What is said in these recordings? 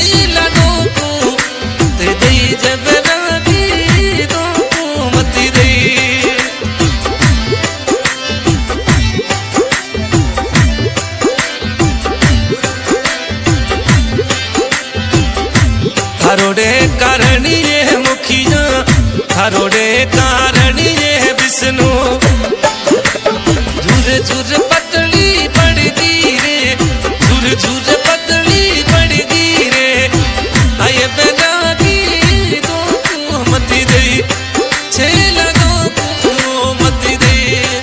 छेला दो को ते दई जब रागी दो को मती दई थारोड़े कारण ये मुखिया थारोड़े कारण ये विष्णु झुर झुर पतली पड़ती रे झुर झुर पतली पड़ती रे आये बैरागी दो को मती दई छेला दो को मती दई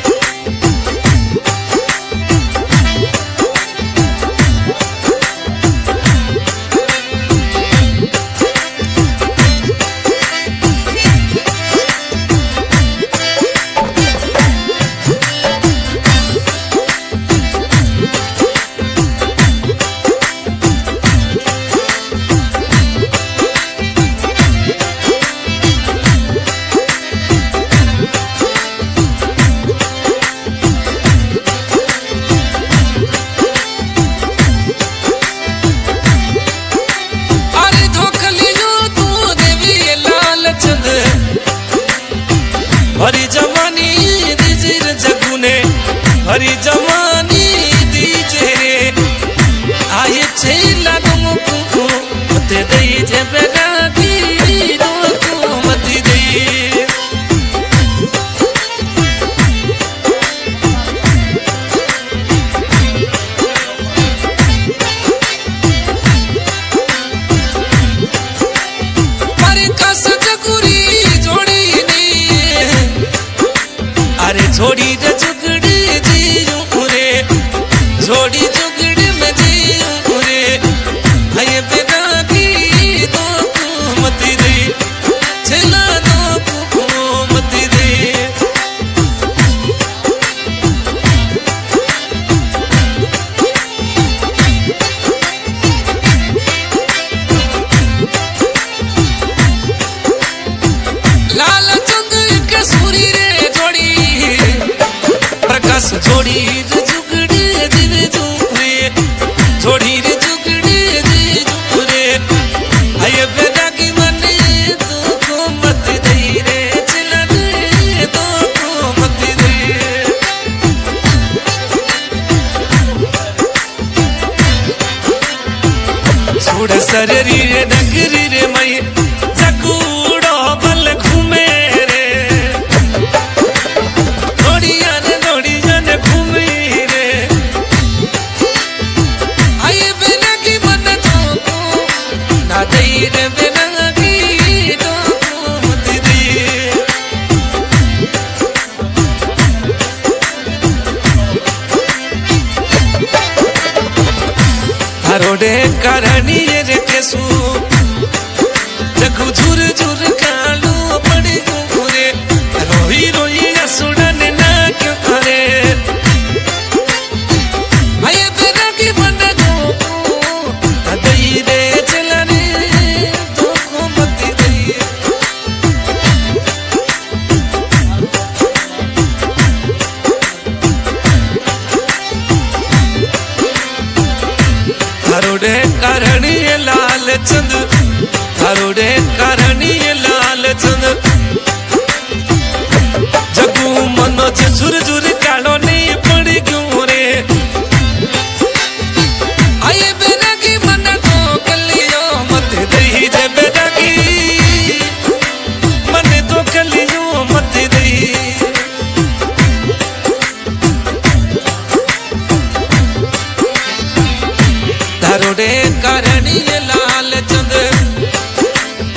हरी जवानी दीजिर जगुने हरी जवानी दीजे आये छेला दो को मते दई जे बैरागी दो को मती दई छोड़ी रे जुगड़ी जी रे छोड़ी जुगड़ी में जी रे आये बैरागी दो को मती दई छेला दो को मती दई लाल चंद के सूरी रे जोड़ी प्रकाश जोड़ी रे जुगड़ी दिवे जुगरे जोड़ी रे जुगड़ी दे जुगरे आये बैरागी मने दो को मत दई रे छेला दे दो को मत दई छोड़ सररी रे नगरी रे मई जगूड़ो बल घूमे रे दौड़िया ने घूमी रे आये बैरागी मन दो को ना दई रे बैरागी दो को मती दई थारोड़े करणी रे केसु जगू झुर झुर कालू पड़ी घूरे रोई रोई असुड़न ना क्यों करे आये बैरागी मन दो को दई रे छेला रे दो को मती दई थारोड़े करणी लाल चंद थारोड़े करणी लाल चंद जगू मनो झुर झुर कालो नहीं पड़ी क्यों रे आये बैरागी मन दो कलियो मत दई जे बैरागी मन दो कलियो मत दई थारोड़े करणी लाल चंद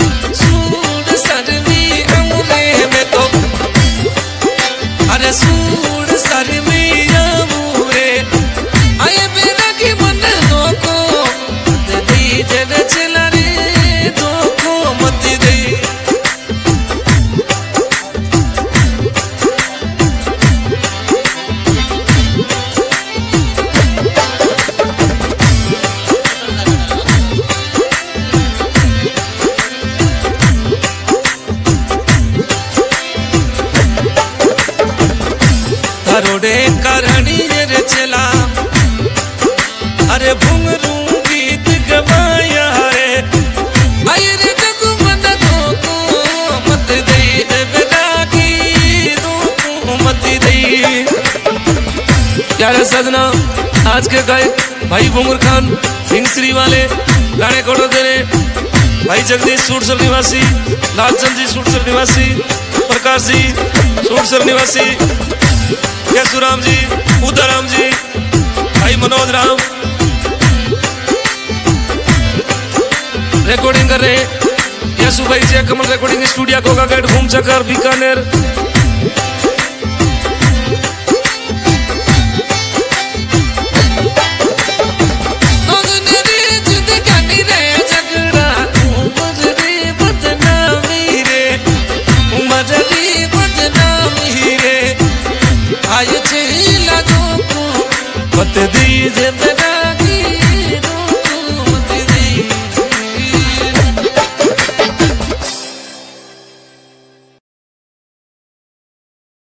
प्यारे सजना आज के गायक भाई बुंगर खान हिंगश्री वाले गाने कोड़ो देने भाई जगदीश सूरसर निवासी, लालचंद जी सूरसर निवासी, प्रकाश जी सूरसर निवासी, केशुराम जी, उदयराम जी, भाई मनोज राम रिकॉर्डिंग कर रहे यशु भाई जी कमल रिकॉर्डिंग स्टूडियो कोका गेट घूम चक्कर बीकानेर। बत दीजिए